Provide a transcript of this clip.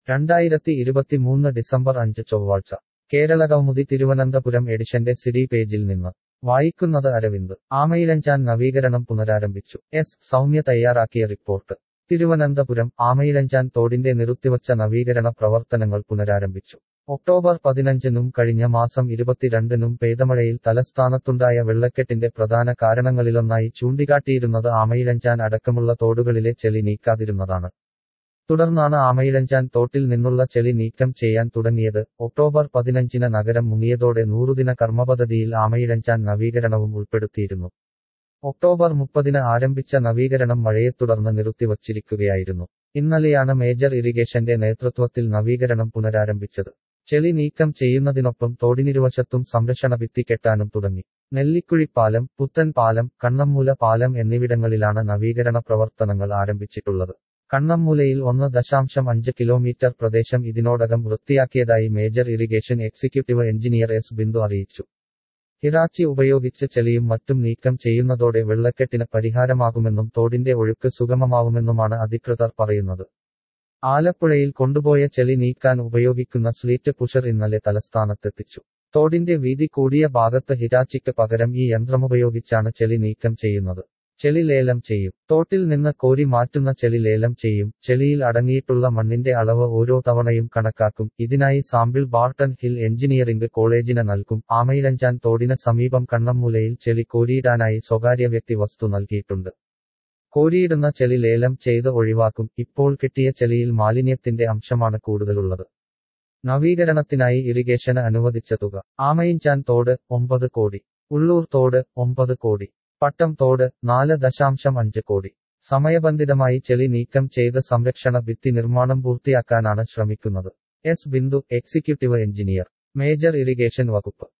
2023 December 5 ചൊവ്വാഴ്ച കേരള കൗമുദി തിരുവനന്തപുരം എഡിഷന്റെ CD പേജിൽ നിന്ന് വായിക്കുന്നത് അരവിന്ദ്. ആമയിഴഞ്ചാൻ നവീകരണം പുനരാരംഭിച്ചു. സൗമ്യ തയ്യാറാക്കിയ റിപ്പോർട്ട്. തിരുവനന്തപുരം ആമയിഴഞ്ചാൻ തോടിന്റെ നിർത്തിവച്ച നവീകരണ പ്രവർത്തനങ്ങൾ പുനരാരംഭിച്ചു. ഒക്ടോബർ 15-നും കഴിഞ്ഞ മാസം 22-നും പെയ്തമഴയിൽ തലസ്ഥാനത്തുണ്ടായ വെള്ളക്കെട്ടിന്റെ പ്രധാന കാരണങ്ങളിലൊന്നായി ചൂണ്ടിക്കാട്ടിയിരുന്നത് ആമയിഴഞ്ചാൻ അടക്കമുള്ള തോടുകളിലെ ചെളി നീക്കാതിരുന്നതാണ്. തുടർന്നാണ് ആമയിഴഞ്ചാൻ തോട്ടിൽ നിന്നുള്ള ചെളി നീക്കം ചെയ്യാൻ തുടങ്ങിയത്. ഒക്ടോബർ 15-ന് നഗരം മുങ്ങിയതോടെ 100-ദിന കർമ്മപദ്ധതിയിൽ ആമയിഴഞ്ചാൻ നവീകരണവും ഉൾപ്പെടുത്തിയിരുന്നു. ഒക്ടോബർ 30-ന് ആരംഭിച്ച നവീകരണം മഴയെ തുടർന്ന് നിർത്തിവച്ചിരിക്കുകയായിരുന്നു. ഇന്നലെയാണ് മേജർ ഇറിഗേഷന്റെ നേതൃത്വത്തിൽ നവീകരണം പുനരാരംഭിച്ചത്. ചെളി നീക്കം ചെയ്യുന്നതിനൊപ്പം തോടിനിരുവശത്തും സംരക്ഷണ ഭിത്തി കെട്ടാനും തുടങ്ങി. നെല്ലിക്കുഴിപ്പാലം, പുത്തൻ പാലം, കണ്ണമ്മൂല പാലം എന്നിവിടങ്ങളിലാണ് നവീകരണ പ്രവർത്തനങ്ങൾ ആരംഭിച്ചിട്ടുള്ളത്. കണ്ണമ്മൂലയിൽ 1.5 കിലോമീറ്റർ പ്രദേശം ഇതിനോടകം വൃത്തിയാക്കിയതായി major irrigation executive engineer Bindu അറിയിച്ചു. ഹിറാച്ചി ഉപയോഗിച്ച് ചെളിയും മറ്റും നീക്കം ചെയ്യുന്നതോടെ വെള്ളക്കെട്ടിന് പരിഹാരമാകുമെന്നും തോടിന്റെ ഒഴുക്ക് സുഗമമാവുമെന്നുമാണ് അധികൃതർ പറയുന്നത്. ആലപ്പുഴയിൽ കൊണ്ടുപോയ ചെളി നീക്കാൻ ഉപയോഗിക്കുന്ന സ്ലീറ്റ് പുഷർ ഇന്നലെ തലസ്ഥാനത്തെത്തിച്ചു. തോടിന്റെ വീതി കൂടിയ ഭാഗത്ത് ഹിറ്റാച്ചിക്ക് പകരം ഈ യന്ത്രമുപയോഗിച്ചാണ് ചെളി നീക്കം ചെയ്യുന്നത്. ചെളി ലേലം ചെയ്യും. തോട്ടിൽ നിന്ന് കോരി മാറ്റുന്ന ചെളി ലേലം ചെയ്യും. ചെളിയിൽ അടങ്ങിയിട്ടുള്ള മണ്ണിന്റെ അളവ് ഓരോ തവണയും കണക്കാക്കും. ഇതിനായി സാമ്പിൾ ബാർട്ടൺ ഹിൽ എഞ്ചിനീയറിംഗ് കോളേജിന് നൽകും. ആമയിഴഞ്ചാൻ തോടിന് സമീപം കണ്ണമ്മൂലയിൽ ചെളി കോരിയിടാനായി സ്വകാര്യ വ്യക്തി വസ്തു നൽകിയിട്ടുണ്ട്. കോരിയിടുന്ന ചെളി ലേലം ചെയ്ത് ഒഴിവാക്കും. ഇപ്പോൾ കിട്ടിയ ചെളിയിൽ മാലിന്യത്തിന്റെ അംശമാണ് കൂടുതലുള്ളത്. നവീകരണത്തിനായി ഇറിഗേഷന് അനുവദിച്ച തുക: ആമയിഴഞ്ചാൻ തോട് 9 കോടി, ഉള്ളൂർ തോട് 9 കോടി, പട്ടം തോട് 4.5 കോടി. സമയബന്ധിതമായി ചെളി നീക്കം ചെയ്ത് സംരക്ഷണ ഭിത്തി നിർമ്മാണം പൂർത്തിയാക്കാനാണ് ശ്രമിക്കുന്നത്. Bindu, executive engineer, major irrigation വകുപ്പ്.